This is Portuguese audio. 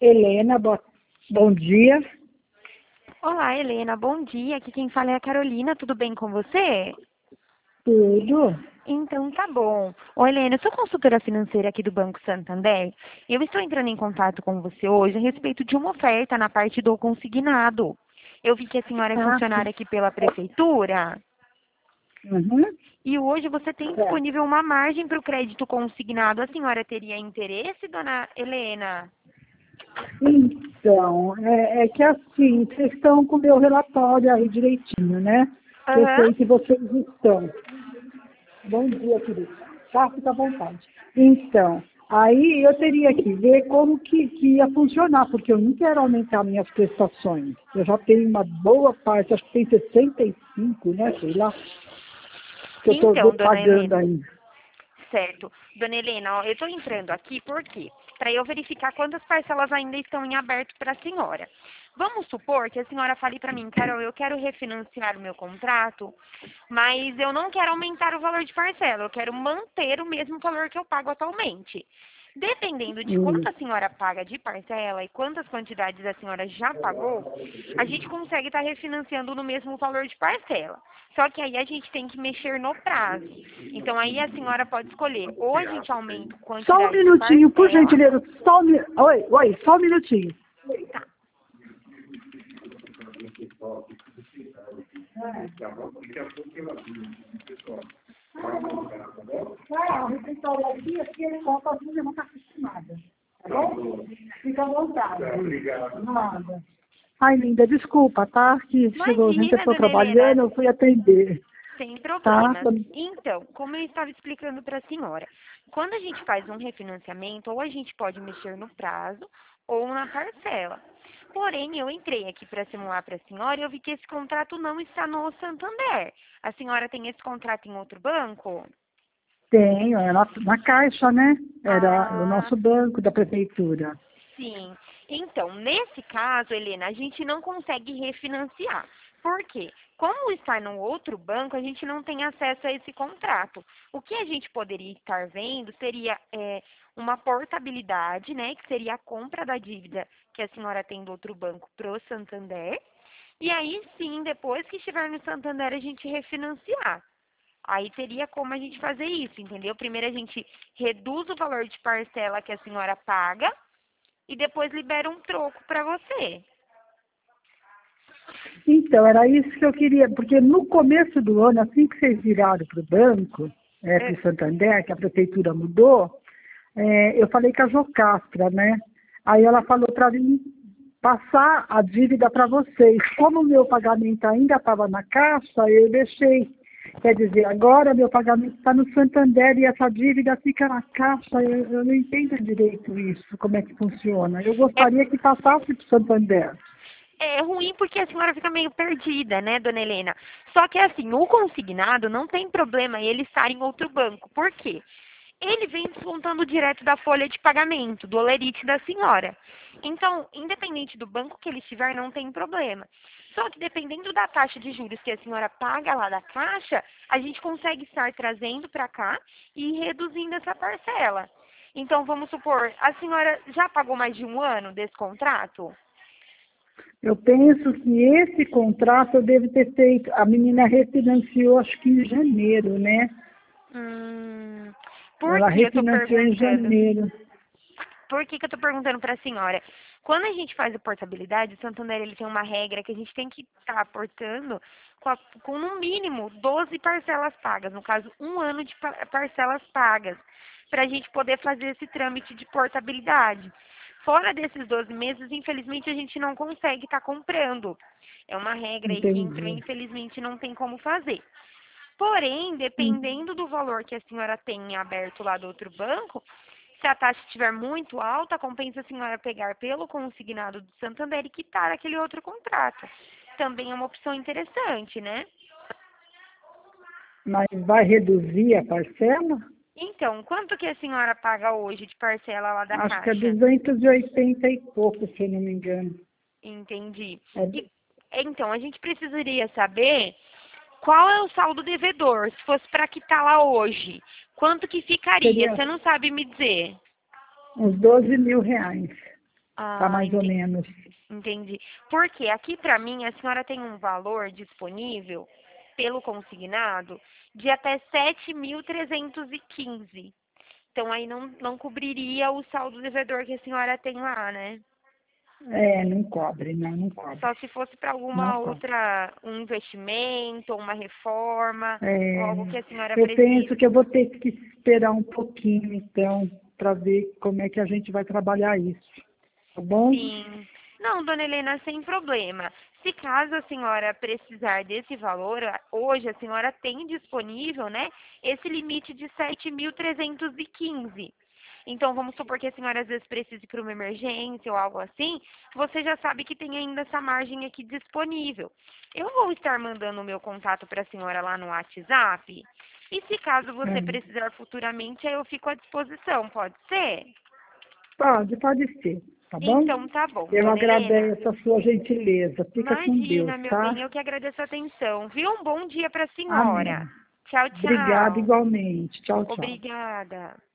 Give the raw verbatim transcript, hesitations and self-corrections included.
Helena, bo... bom dia. Olá, Helena, bom dia. Aqui quem fala é a Carolina. Tudo bem com você? Tudo? Então tá bom. Ô, Helena, eu sou consultora financeira aqui do Banco Santander. Eu estou entrando em contato com você hoje a respeito de uma oferta na parte do consignado. Eu vi que a senhora é Ah, funcionária aqui pela prefeitura uhum. e hoje você tem É. disponível uma margem para o crédito consignado. A senhora teria interesse, dona Helena? Então, é, é que assim, vocês estão com o meu relatório aí direitinho, né? Eu Aham. sei que vocês estão. Bom dia, querido. Tá, fica à vontade. Então, aí eu teria que ver como que, que ia funcionar, porque eu não quero aumentar minhas prestações. Eu já tenho uma boa parte, acho que tem sessenta e cinco, né? Sei lá, que eu estou Então, dona pagando Helena. ainda. Certo. Dona Helena, ó, eu estou entrando aqui por quê? Para eu verificar quantas parcelas ainda estão em aberto para a senhora. Vamos supor que a senhora fale para mim, Carol, eu quero refinanciar o meu contrato, mas eu não quero aumentar o valor de parcela, eu quero manter o mesmo valor que eu pago atualmente. Dependendo de Hum. quanto a senhora paga de parcela e quantas quantidades a senhora já pagou, a gente consegue estar refinanciando no mesmo valor de parcela. Só que aí a gente tem que mexer no prazo. Então aí a senhora pode escolher, ou a gente aumenta a Só um quantidade de minutinho, por parcela. gentileza. Só um, mi- oi, oi, só um minutinho. Tá. Ah, o refeitório aqui, aqui ele coloca a minha, não está acostumada. Tá bom? Fica à vontade. Obrigado. Nada. Ai, linda, desculpa, tá? Que chegou gente, eu Imagina, estou dona Helena, trabalhando, eu fui atender. sem Tá? problemas. Então, como eu estava explicando para a senhora, quando a gente faz um refinanciamento, ou a gente pode mexer no prazo ou na parcela. Porém, eu entrei aqui para simular para a senhora e eu vi que esse contrato não está no Santander. A senhora tem esse contrato em outro banco? Tenho, é na, na Caixa, né? Era o Ah, nosso banco da prefeitura. sim. Então, nesse caso, Helena, a gente não consegue refinanciar. Por quê? Como está no outro banco, a gente não tem acesso a esse contrato. O que a gente poderia estar vendo seria é, uma portabilidade, né? Que seria a compra da dívida que a senhora tem do outro banco para o Santander. E aí sim, depois que estiver no Santander, a gente refinanciar. Aí teria como a gente fazer isso, entendeu? Primeiro a gente reduz o valor de parcela que a senhora paga e depois libera um troco para você. Então, era isso que eu queria, porque no começo do ano, assim que vocês viraram para o banco, é, para É, o Santander, que a prefeitura mudou, é, eu falei com a Jocastra, né? Aí ela falou para mim passar a dívida para vocês. Como o meu pagamento ainda estava na Caixa, eu deixei. Quer dizer, agora meu pagamento está no Santander e essa dívida fica na Caixa. Eu, eu não entendo direito isso, como é que funciona. Eu é, gostaria que passasse para o Santander. é ruim porque a senhora fica meio perdida, né, dona Helena? Só que assim, o consignado não tem problema ele estar em outro banco. Por quê? Ele vem descontando direto da folha de pagamento, do holerite da senhora. Então, independente do banco que ele estiver, não tem problema. Só que dependendo da taxa de juros que a senhora paga lá da Caixa, a gente consegue estar trazendo para cá e reduzindo essa parcela. Então, vamos supor, a senhora já pagou mais de um ano desse contrato? Eu penso que esse contrato eu devo ter feito. A menina refinanciou, acho que em janeiro, né? Hum, por Ela que eu estou refinanciou em perguntando? janeiro. Por que, que eu estou perguntando para a senhora? Quando a gente faz a portabilidade, o Santander ele tem uma regra que a gente tem que estar aportando com, a- com no mínimo doze parcelas pagas, no caso, um ano de pa- parcelas pagas, para a gente poder fazer esse trâmite de portabilidade. Fora desses doze meses, infelizmente, a gente não consegue estar comprando. É uma regra aí que entrou, Entendi. infelizmente, não tem como fazer. Porém, dependendo do valor que a senhora tem em aberto lá do outro banco, se a taxa estiver muito alta, compensa a senhora pegar pelo consignado do Santander e quitar aquele outro contrato. Também é uma opção interessante, né? Mas vai reduzir a parcela? Então, quanto que a senhora paga hoje de parcela lá da Acho que é Caixa? duzentos e oitenta e pouco, se eu não me engano. Entendi. É, E, então, a gente precisaria saber qual é o saldo devedor, se fosse para quitar lá hoje. Quanto que ficaria? seria Você não sabe me dizer? uns doze mil reais. Tá Ah, mais ou entendi. menos. Entendi. Porque aqui para mim a senhora tem um valor disponível pelo consignado de até sete mil trezentos e quinze. Então aí não, não cobriria o saldo devedor que a senhora tem lá, né? É, não cobre, não, não cobre. Só se fosse para Não alguma cobre. outra, um investimento, ou uma reforma, ou É, algo que a senhora eu precise. penso que eu vou ter que esperar um pouquinho, então, para ver como é que a gente vai trabalhar isso. Tá bom? Sim. Não, dona Helena, sem problema. Se caso a senhora precisar desse valor, a- hoje a senhora tem disponível, né, esse limite de sete mil trezentos e quinze. Então, vamos supor que a senhora às vezes precise para uma emergência ou algo assim, você já sabe que tem ainda essa margem aqui disponível. Eu vou estar mandando o meu contato para a senhora lá no WhatsApp. E se caso você É. precisar futuramente, aí eu fico à disposição, pode ser? Pode, pode ser, tá bom? Então, tá bom, Eu dona Helena. agradeço a sua gentileza. Fica com Deus, Imagina, meu tá? bem, eu que agradeço a atenção. Viu? Um bom dia para a senhora. Amém. Tchau, Obrigada tchau. igualmente. Tchau, tchau. Obrigada.